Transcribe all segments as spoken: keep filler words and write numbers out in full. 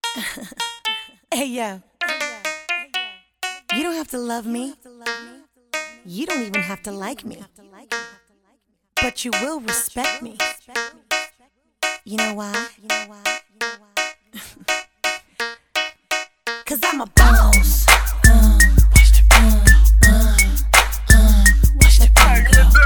Hey yo, you don't have to love me. You don't even have to like me. But you will respect me. You know why? Cause I'm a boss. Uh, watch the uh, uh, uh, watch the uh,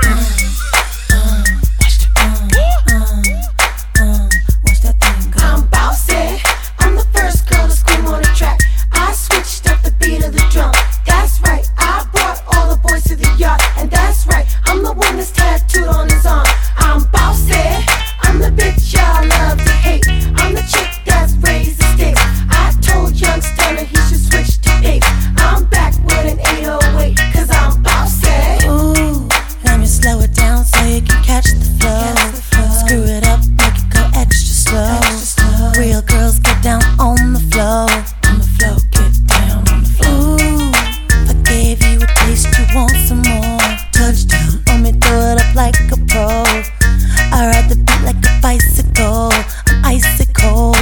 uh, watch the uh, uh, uh, watch that thing go. I'm bossy. I'm the first girl to scream on the track. I switched up the beat of the drum. That's right. I brought all the boys to the yard, and that's right. I'm the one that's tattooed on his arm. I'm bossy. I'm the bitch y'all love to hate. I'm the chick that's raised the stakes. I told young Stunner he should switch to bass. I'm back with an eight oh eight, cause I'm bossy. Ooh, let me slow it down so you can catch the flow. Screw it up, make it go extra slow. Extra slow. Real girls get down on the floor. On the floor, get down on the floor. Ooh, if I gave you a taste, you want some more. Touchdown, let me throw it up like a pro. I ride the beat like a bicycle. I'm icy cold.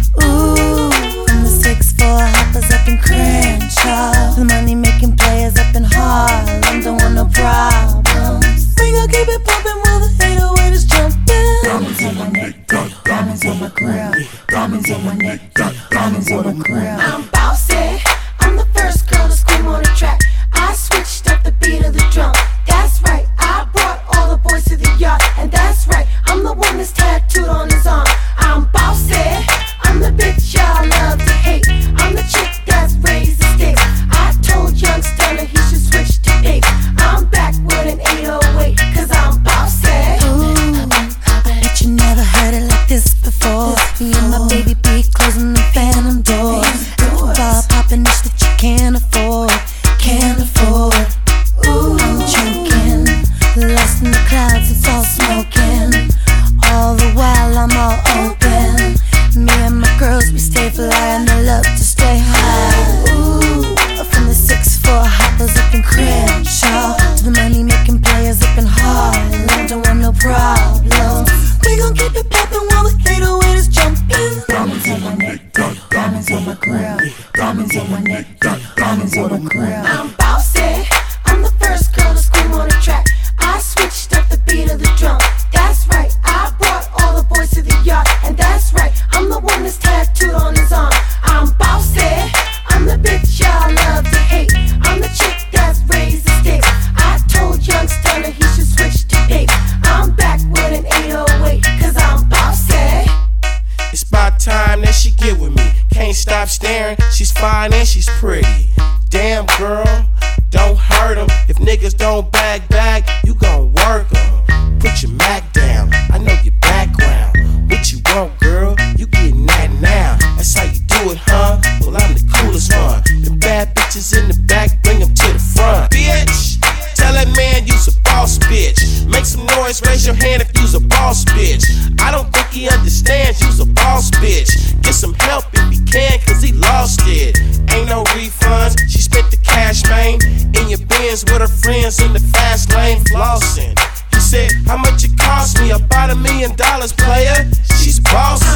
Ooh, from the six four hoppers up in Crenshaw, the money making players up in Harlem don't want no problems. We gon' keep it pumping while the eight oh eight is jumping. Diamonds on my neck, diamonds on my grill. Diamonds on my neck, diamonds on my grill. I'm bossy. I'm the first girl to scream on the track. I switched up the beat of the drum. That's right. I brought all the boys to the yard, and that's right. I'm the one that's tattooed on his arm. I'm bossy. I'm the bitch y'all love to hate. I'm the chick that's raised the stakes. I told young Stunner he should switch to bass. I'm back with an eight oh eight, cause I'm bossy. Ooh, I bet you never heard it like this before. Me and my baby B closing the phantom doors. Bar popping this that you can't afford. Can't afford. Ooh, I'm choking, lost in the clouds, it's all smoking. All the while I'm all open. Me and my girls, we stay fly and they love to stay high. Ooh, from the six four hoppers up in Crenshaw to the money making players up in Harlem, don't want no problems. We gon' keep it poppin' while the eight oh eight is jumping. Diamonds on my neck, diamonds on my grill. Diamonds on my neck, diamonds on my grill. I'm bossy. I'm the first girl to scream on the track. I switched up the beat of the drum. That's right. I brought all the boys to the yard, and that's right. I'm the one that's tattooed on his arm. I'm bossy. I'm the bitch y'all love to hate. I'm the chick that's raised the stakes. I told young Stunner he should switch to bass. I'm back with an eight oh eight, cause I'm bossy. It's about time that she get with me. Can't stop staring. She's fine and she's pretty. Damn girl, don't hurt 'em. If niggas don't bag bag, you gon' work 'em. Put your Mac down, I know your background. What you want, girl? You getting that now. That's how you do it, huh? Well, I'm the coolest one. Them bad bitches in the back, bring 'em to the front. Bitch, tell that man you's a boss bitch. Make some noise, raise your hand if you's a boss bitch. I don't think he understands you's a boss bitch. Get some help if he can, cause he lost it. Ain't no refunds, she spent the cash, man. In your Benz with her friends in the fast lane flossing. He said, how much it cost me? About a million dollars, player. She's bossy.